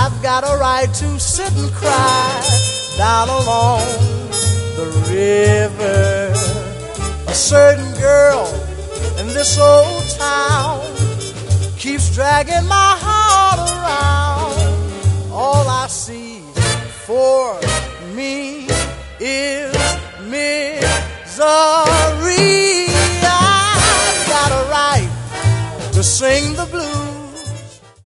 I've got a right to sit and cry down along the river. A certain girl in this old town keeps dragging my heart around. All I see for me is misery. I've got a right to sing